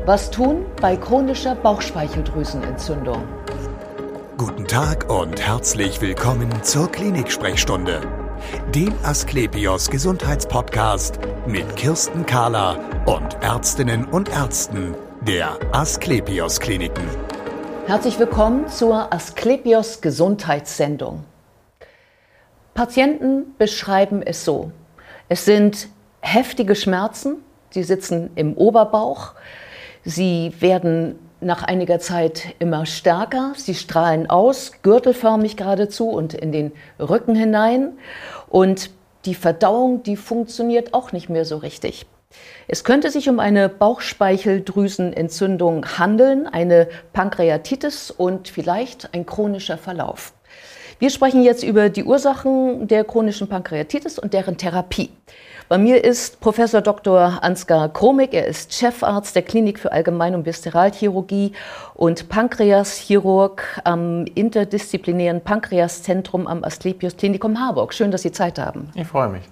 Was tun bei chronischer Bauchspeicheldrüsenentzündung? Guten Tag und herzlich willkommen zur Klinik-Sprechstunde, dem Asklepios Gesundheitspodcast mit Kirsten Kahler und Ärztinnen und Ärzten der Asklepios Kliniken. Herzlich willkommen zur Asklepios Gesundheitssendung. Patienten beschreiben es so: Es sind heftige Schmerzen, sie sitzen im Oberbauch, sie werden nach einiger Zeit immer stärker, sie strahlen aus, gürtelförmig geradezu und in den Rücken hinein, und die Verdauung, die funktioniert auch nicht mehr so richtig. Es könnte sich um eine Bauchspeicheldrüsenentzündung handeln, eine Pankreatitis und vielleicht ein chronischer Verlauf. Wir sprechen jetzt über die Ursachen der chronischen Pankreatitis und deren Therapie. Bei mir ist Professor Dr. Ansgar Kromig. Er ist Chefarzt der Klinik für Allgemein- und Viszeralchirurgie und Pankreaschirurg am interdisziplinären Pankreaszentrum am Asklepios Klinikum Harburg. Schön, dass Sie Zeit haben. Ich freue mich.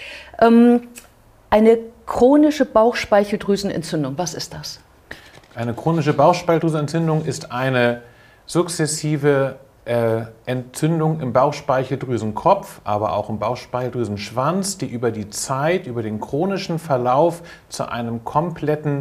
Eine chronische Bauchspeicheldrüsenentzündung, was ist das? Eine chronische Bauchspeicheldrüsenentzündung ist eine sukzessive Entzündung im Bauchspeicheldrüsenkopf, aber auch im Bauchspeicheldrüsenschwanz, die über die Zeit, über den chronischen Verlauf zu einer kompletten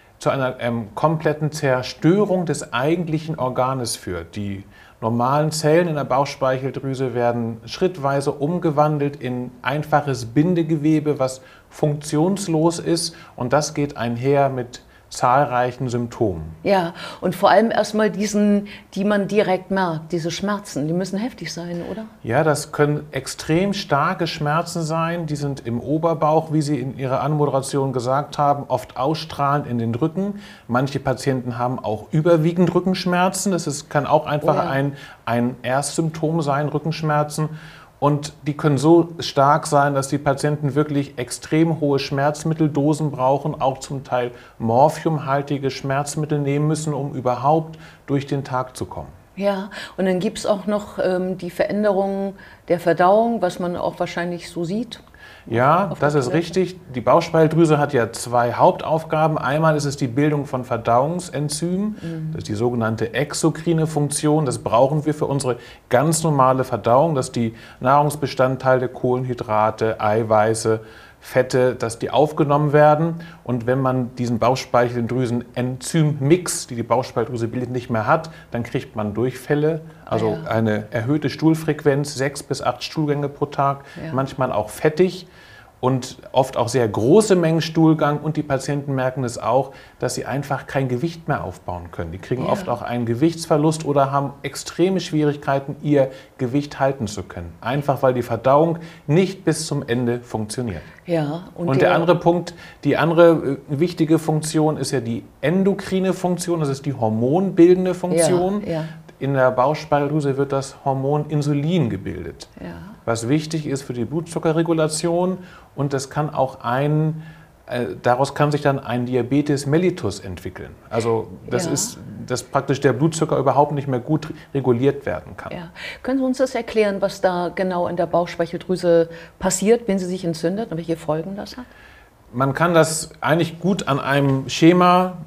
Zerstörung des eigentlichen Organes führt. Die normalen Zellen in der Bauchspeicheldrüse werden schrittweise umgewandelt in einfaches Bindegewebe, was funktionslos ist, und das geht einher mit zahlreichen Symptomen. Ja, und vor allem erstmal diesen, die man direkt merkt, diese Schmerzen, die müssen heftig sein, oder? Ja, das können extrem starke Schmerzen sein, die sind im Oberbauch, wie Sie in Ihrer Anmoderation gesagt haben, oft ausstrahlend in den Rücken. Manche Patienten haben auch überwiegend Rückenschmerzen, kann auch einfach ein Erstsymptom sein, Rückenschmerzen. Und die können so stark sein, dass die Patienten wirklich extrem hohe Schmerzmitteldosen brauchen, auch zum Teil morphiumhaltige Schmerzmittel nehmen müssen, um überhaupt durch den Tag zu kommen. Ja, und dann gibt es auch noch die Veränderungen der Verdauung, was man auch wahrscheinlich so sieht. Ja, das ist richtig. Die Bauchspeicheldrüse hat ja zwei Hauptaufgaben. Einmal ist es die Bildung von Verdauungsenzymen. Das ist die sogenannte exokrine Funktion. Das brauchen wir für unsere ganz normale Verdauung, dass die Nahrungsbestandteile, Kohlenhydrate, Eiweiße, Fette, dass die aufgenommen werden. Und wenn man diesen Bauchspeicheldrüsen-Enzymmix, die Bauchspeicheldrüse bildet, nicht mehr hat, dann kriegt man Durchfälle, also eine erhöhte Stuhlfrequenz, 6 bis 8 Stuhlgänge pro Tag, manchmal auch fettig und oft auch sehr große Mengen Stuhlgang. Und die Patienten merken es auch, dass sie einfach kein Gewicht mehr aufbauen können. Die kriegen oft auch einen Gewichtsverlust oder haben extreme Schwierigkeiten, ihr Gewicht halten zu können. Einfach weil die Verdauung nicht bis zum Ende funktioniert. Ja, und der andere Punkt, die andere wichtige Funktion ist ja die endokrine Funktion, das ist die hormonbildende Funktion. Ja. In der Bauchspeicheldrüse wird das Hormon Insulin gebildet, was wichtig ist für die Blutzuckerregulation, und das kann auch daraus kann sich dann ein Diabetes mellitus entwickeln. Also das ist, dass praktisch der Blutzucker überhaupt nicht mehr gut reguliert werden kann. Ja. Können Sie uns das erklären, was da genau in der Bauchspeicheldrüse passiert, wenn sie sich entzündet und welche Folgen das hat? Man kann das eigentlich gut an einem Schema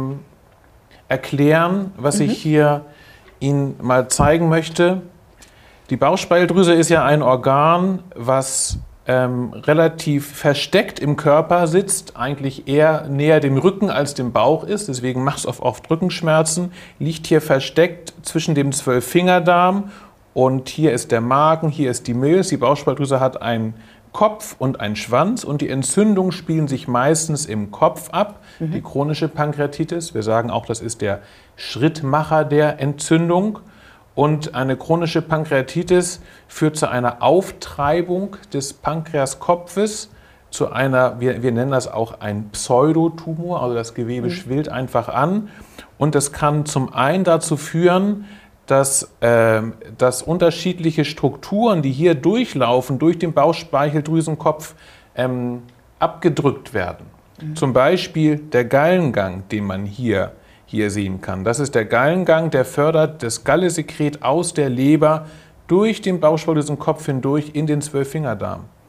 erklären, was ich hier Ihnen mal zeigen möchte. Die Bauchspeicheldrüse ist ja ein Organ, was relativ versteckt im Körper sitzt, eigentlich eher näher dem Rücken als dem Bauch ist, deswegen macht es oft Rückenschmerzen, liegt hier versteckt zwischen dem Zwölffingerdarm, und hier ist der Magen, hier ist die Milz. Die Bauchspeicheldrüse hat einen Kopf und einen Schwanz, und die Entzündungen spielen sich meistens im Kopf ab, die chronische Pankreatitis. Wir sagen auch, das ist der Schrittmacher der Entzündung. Und eine chronische Pankreatitis führt zu einer Auftreibung des Pankreaskopfes, zu einer, wir nennen das auch ein Pseudotumor, also das Gewebe schwillt einfach an. Und das kann zum einen dazu führen, dass unterschiedliche Strukturen, die hier durchlaufen, durch den Bauchspeicheldrüsenkopf abgedrückt werden. Zum Beispiel der Gallengang, den man hier sehen kann. Das ist der Gallengang, der fördert das Gallesekret aus der Leber durch den Bauchspeicheldrüsenkopf hindurch in den Zwölffingerdarm.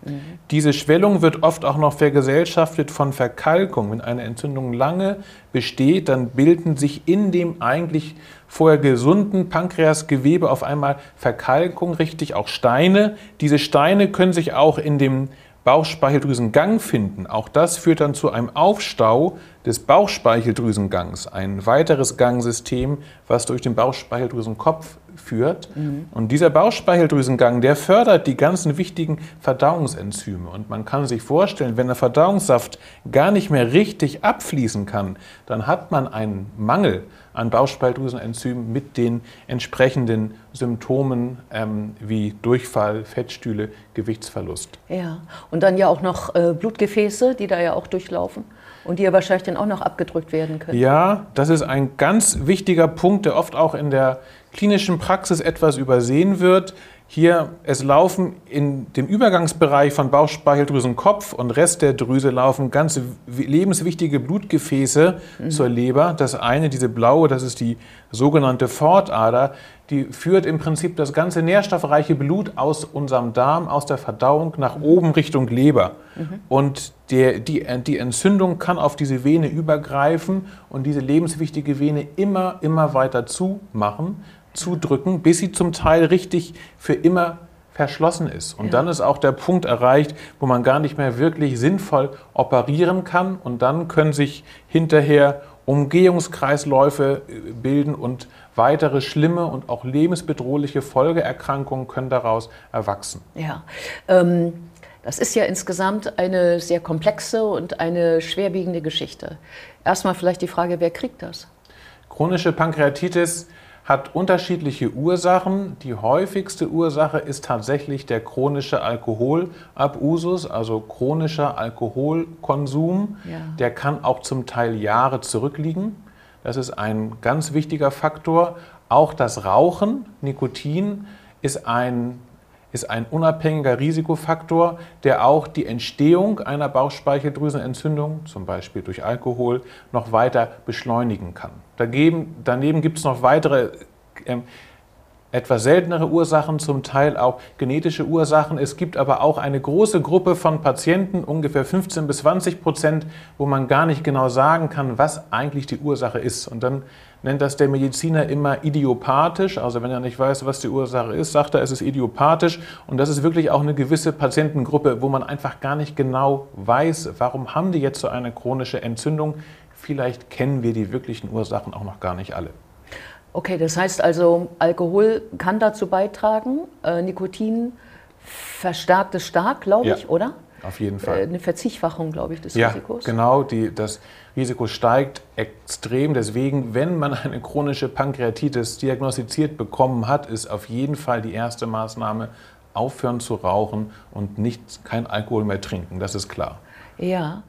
Diese Schwellung wird oft auch noch vergesellschaftet von Verkalkung. Wenn eine Entzündung lange besteht, dann bilden sich in dem eigentlich vorher gesunden Pankreasgewebe auf einmal Verkalkung, richtig auch Steine. Diese Steine können sich auch in dem Bauchspeicheldrüsengang finden. Auch das führt dann zu einem Aufstau des Bauchspeicheldrüsengangs, ein weiteres Gangsystem, was durch den Bauchspeicheldrüsenkopf führt. Und dieser Bauchspeicheldrüsengang, der fördert die ganzen wichtigen Verdauungsenzyme. Und man kann sich vorstellen, wenn der Verdauungssaft gar nicht mehr richtig abfließen kann, dann hat man einen Mangel an Bauchspeicheldrüsenenzymen mit den entsprechenden Symptomen wie Durchfall, Fettstühle, Gewichtsverlust. Ja, und dann ja auch noch Blutgefäße, die da ja auch durchlaufen und die ja wahrscheinlich dann auch noch abgedrückt werden können. Ja, das ist ein ganz wichtiger Punkt, der oft auch in der klinischen Praxis etwas übersehen wird. Hier, es laufen in dem Übergangsbereich von Bauchspeicheldrüsenkopf und Rest der Drüse laufen ganz lebenswichtige Blutgefäße zur Leber. Das eine, diese blaue, das ist die sogenannte Pfortader, die führt im Prinzip das ganze nährstoffreiche Blut aus unserem Darm, aus der Verdauung nach oben Richtung Leber. Und die Entzündung kann auf diese Vene übergreifen und diese lebenswichtige Vene immer weiter zudrücken, bis sie zum Teil richtig für immer verschlossen ist. Und dann ist auch der Punkt erreicht, wo man gar nicht mehr wirklich sinnvoll operieren kann. Und dann können sich hinterher Umgehungskreisläufe bilden und weitere schlimme und auch lebensbedrohliche Folgeerkrankungen können daraus erwachsen. Ja, das ist ja insgesamt eine sehr komplexe und eine schwerwiegende Geschichte. Erstmal vielleicht die Frage, wer kriegt das? Chronische Pankreatitis hat unterschiedliche Ursachen. Die häufigste Ursache ist tatsächlich der chronische Alkoholabusus, also chronischer Alkoholkonsum. Ja. Der kann auch zum Teil Jahre zurückliegen. Das ist ein ganz wichtiger Faktor. Auch das Rauchen, Nikotin, ist ein unabhängiger Risikofaktor, der auch die Entstehung einer Bauchspeicheldrüsenentzündung, zum Beispiel durch Alkohol, noch weiter beschleunigen kann. Daneben gibt es noch weitere, etwas seltenere Ursachen, zum Teil auch genetische Ursachen. Es gibt aber auch eine große Gruppe von Patienten, ungefähr 15-20%, wo man gar nicht genau sagen kann, was eigentlich die Ursache ist. Und dann nennt das der Mediziner immer idiopathisch. Also wenn er nicht weiß, was die Ursache ist, sagt er, es ist idiopathisch. Und das ist wirklich auch eine gewisse Patientengruppe, wo man einfach gar nicht genau weiß, warum haben die jetzt so eine chronische Entzündung. Vielleicht kennen wir die wirklichen Ursachen auch noch gar nicht alle. Okay, das heißt also, Alkohol kann dazu beitragen, Nikotin verstärkt es stark, glaube ich, oder? Auf jeden Fall. Eine Verzigfachung, glaube ich, des Risikos. Ja, genau. Das Risiko steigt extrem. Deswegen, wenn man eine chronische Pankreatitis diagnostiziert bekommen hat, ist auf jeden Fall die erste Maßnahme, aufhören zu rauchen und kein Alkohol mehr trinken. Das ist klar. Ja.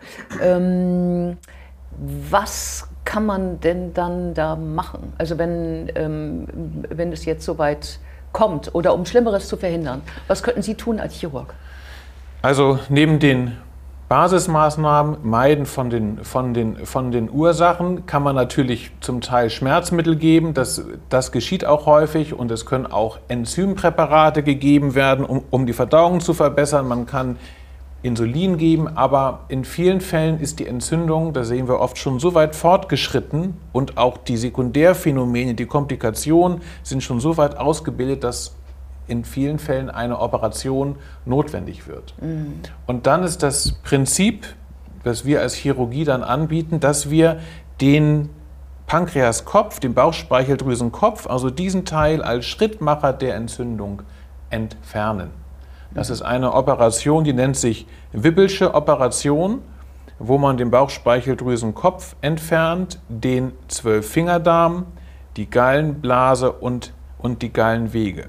Was kann man denn dann da machen? Also wenn es jetzt so weit kommt oder um Schlimmeres zu verhindern, was könnten Sie tun als Chirurg? Also neben den Basismaßnahmen, Meiden von den Ursachen, kann man natürlich zum Teil Schmerzmittel geben. Das geschieht auch häufig und es können auch Enzympräparate gegeben werden, um die Verdauung zu verbessern. Man kann Insulin geben, aber in vielen Fällen ist die Entzündung, das sehen wir oft, schon so weit fortgeschritten und auch die Sekundärphänomene, die Komplikationen sind schon so weit ausgebildet, dass in vielen Fällen eine Operation notwendig wird. Und dann ist das Prinzip, das wir als Chirurgie dann anbieten, dass wir den Pankreaskopf, den Bauchspeicheldrüsenkopf, also diesen Teil als Schrittmacher der Entzündung entfernen. Das ist eine Operation, die nennt sich Wippelsche Operation, wo man den Bauchspeicheldrüsenkopf entfernt, den 12-Fingerdarm, die Gallenblase und die Gallenwege.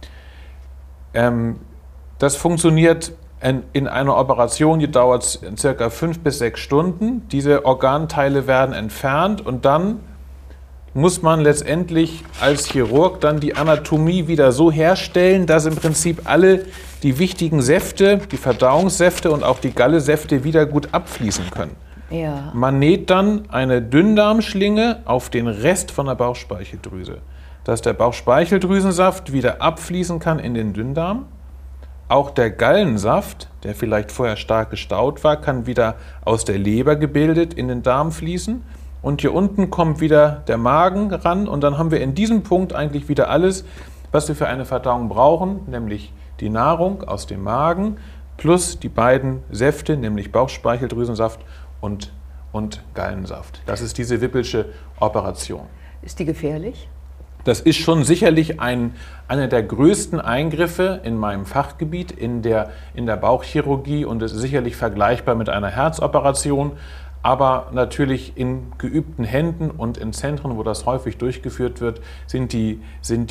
Das funktioniert in einer Operation, die dauert ca. 5 bis 6 Stunden. Diese Organteile werden entfernt und dann muss man letztendlich als Chirurg dann die Anatomie wieder so herstellen, dass im Prinzip alle die wichtigen Säfte, die Verdauungssäfte und auch die Gallesäfte wieder gut abfließen können. Ja. Man näht dann eine Dünndarmschlinge auf den Rest von der Bauchspeicheldrüse, dass der Bauchspeicheldrüsensaft wieder abfließen kann in den Dünndarm. auch der Gallensaft, der vielleicht vorher stark gestaut war, kann wieder aus der Leber gebildet in den Darm fließen. Und hier unten kommt wieder der Magen ran und dann haben wir in diesem Punkt eigentlich wieder alles, was wir für eine Verdauung brauchen, nämlich die Nahrung aus dem Magen plus die beiden Säfte, nämlich Bauchspeicheldrüsensaft und Gallensaft. Das ist diese Whippelsche Operation. Ist die gefährlich? Das ist schon sicherlich einer der größten Eingriffe in meinem Fachgebiet, in der Bauchchirurgie, und ist sicherlich vergleichbar mit einer Herzoperation, aber natürlich in geübten Händen und in Zentren, wo das häufig durchgeführt wird, sind die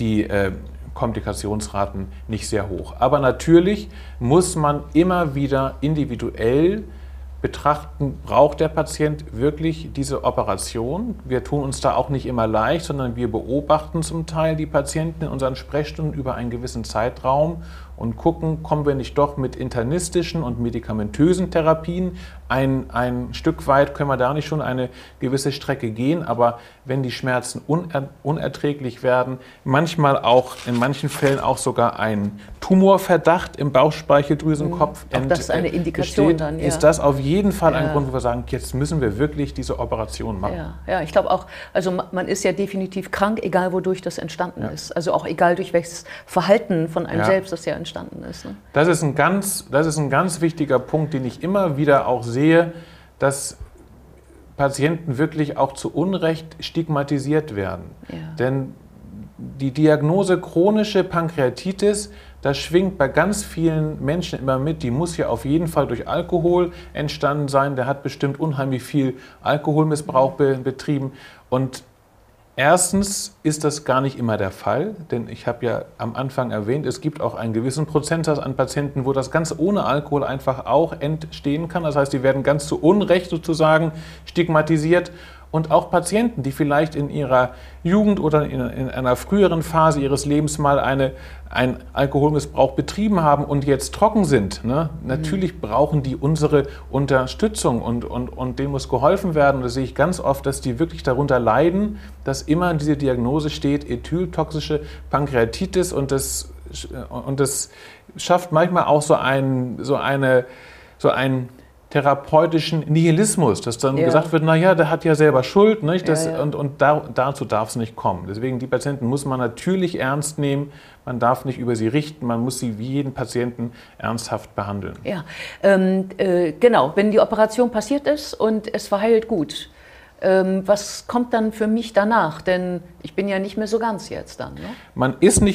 Komplikationsraten nicht sehr hoch. Aber natürlich muss man immer wieder individuell betrachten, braucht der Patient wirklich diese Operation? Wir tun uns da auch nicht immer leicht, sondern wir beobachten zum Teil die Patienten in unseren Sprechstunden über einen gewissen Zeitraum und gucken, kommen wir nicht doch mit internistischen und medikamentösen Therapien. Ein Stück weit können wir da nicht schon eine gewisse Strecke gehen, aber wenn die Schmerzen unerträglich werden, manchmal auch, in manchen Fällen auch sogar ein Tumorverdacht im Bauchspeicheldrüsenkopf auch das ist eine Indikation dann, ja. Ist das auf jeden Fall ein Grund, wo wir sagen, jetzt müssen wir wirklich diese Operation machen. Ja, ich glaube auch, also man ist ja definitiv krank, egal wodurch das entstanden ist. Also auch egal durch welches Verhalten von einem selbst das ja entstanden ist. Ne? Das ist ein ganz wichtiger Punkt, den ich immer wieder auch sehe, dass Patienten wirklich auch zu Unrecht stigmatisiert werden. Ja. Denn die Diagnose chronische Pankreatitis, das schwingt bei ganz vielen Menschen immer mit, die muss ja auf jeden Fall durch Alkohol entstanden sein, der hat bestimmt unheimlich viel Alkoholmissbrauch betrieben. Und erstens ist das gar nicht immer der Fall, denn ich habe ja am Anfang erwähnt, es gibt auch einen gewissen Prozentsatz an Patienten, wo das ganz ohne Alkohol einfach auch entstehen kann. Das heißt, die werden ganz zu Unrecht sozusagen stigmatisiert. Und auch Patienten, die vielleicht in ihrer Jugend oder in einer früheren Phase ihres Lebens mal einen Alkoholmissbrauch betrieben haben und jetzt trocken sind, ne? Natürlich brauchen die unsere Unterstützung und denen muss geholfen werden. Und das sehe ich ganz oft, dass die wirklich darunter leiden, dass immer diese Diagnose steht, ethyltoxische Pankreatitis, und das schafft manchmal auch so einen therapeutischen Nihilismus, dass dann gesagt wird, naja, der hat ja selber Schuld, nicht? Dazu darf es nicht kommen. Deswegen, die Patienten muss man natürlich ernst nehmen, man darf nicht über sie richten, man muss sie wie jeden Patienten ernsthaft behandeln. Ja, genau, wenn die Operation passiert ist und es verheilt gut, was kommt dann für mich danach? Denn ich bin ja nicht mehr so ganz jetzt dann. Ne? Man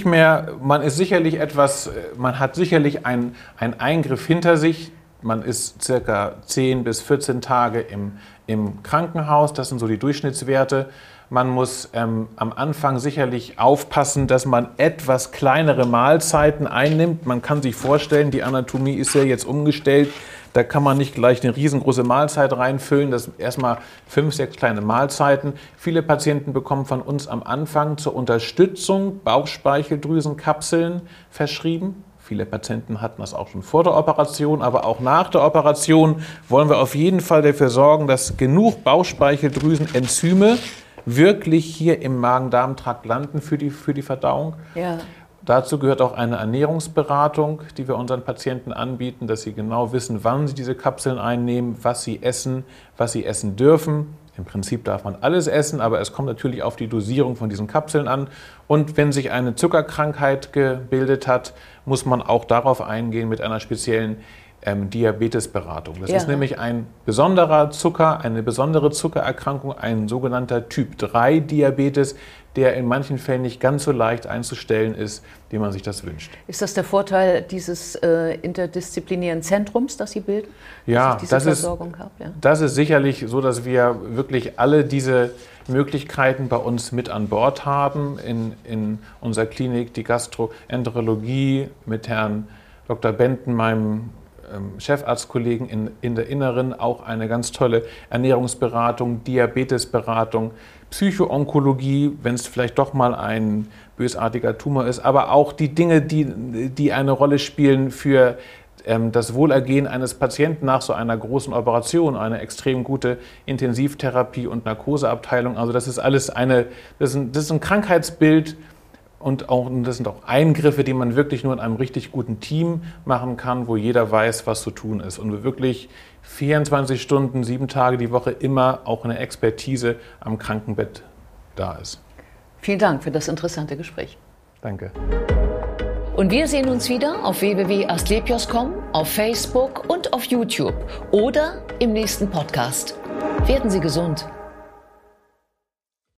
hat sicherlich einen Eingriff hinter sich. Man ist circa 10 bis 14 Tage im Krankenhaus, das sind so die Durchschnittswerte. Man muss am Anfang sicherlich aufpassen, dass man etwas kleinere Mahlzeiten einnimmt. Man kann sich vorstellen, die Anatomie ist ja jetzt umgestellt. Da kann man nicht gleich eine riesengroße Mahlzeit reinfüllen. Das sind erstmal 5, 6 kleine Mahlzeiten. Viele Patienten bekommen von uns am Anfang zur Unterstützung Bauchspeicheldrüsenkapseln verschrieben. Viele Patienten hatten das auch schon vor der Operation, aber auch nach der Operation wollen wir auf jeden Fall dafür sorgen, dass genug Bauchspeicheldrüsenenzyme wirklich hier im Magen-Darm-Trakt landen für die Verdauung. Ja. Dazu gehört auch eine Ernährungsberatung, die wir unseren Patienten anbieten, dass sie genau wissen, wann sie diese Kapseln einnehmen, was sie essen dürfen. Im Prinzip darf man alles essen, aber es kommt natürlich auf die Dosierung von diesen Kapseln an. Und wenn sich eine Zuckerkrankheit gebildet hat, muss man auch darauf eingehen mit einer speziellen Diabetesberatung. Das ist nämlich ein besonderer Zucker, eine besondere Zuckererkrankung, ein sogenannter Typ-3-Diabetes, der in manchen Fällen nicht ganz so leicht einzustellen ist, wie man sich das wünscht. Ist das der Vorteil dieses interdisziplinären Zentrums, das Sie bilden? Ja, das ist sicherlich so, dass wir wirklich alle diese Möglichkeiten bei uns mit an Bord haben in unserer Klinik, die Gastroenterologie mit Herrn Dr. Benten, meinem Chefarztkollegen in der Inneren, auch eine ganz tolle Ernährungsberatung, Diabetesberatung, Psychoonkologie, wenn es vielleicht doch mal ein bösartiger Tumor ist, aber auch die Dinge, die eine Rolle spielen für das Wohlergehen eines Patienten nach so einer großen Operation, eine extrem gute Intensivtherapie und Narkoseabteilung. Also das ist alles das ist ein Krankheitsbild, Und das sind auch Eingriffe, die man wirklich nur in einem richtig guten Team machen kann, wo jeder weiß, was zu tun ist. Und wo wirklich 24 Stunden, 7 Tage die Woche immer auch eine Expertise am Krankenbett da ist. Vielen Dank für das interessante Gespräch. Danke. Und wir sehen uns wieder auf www.asklepios.com, auf Facebook und auf YouTube oder im nächsten Podcast. Werden Sie gesund.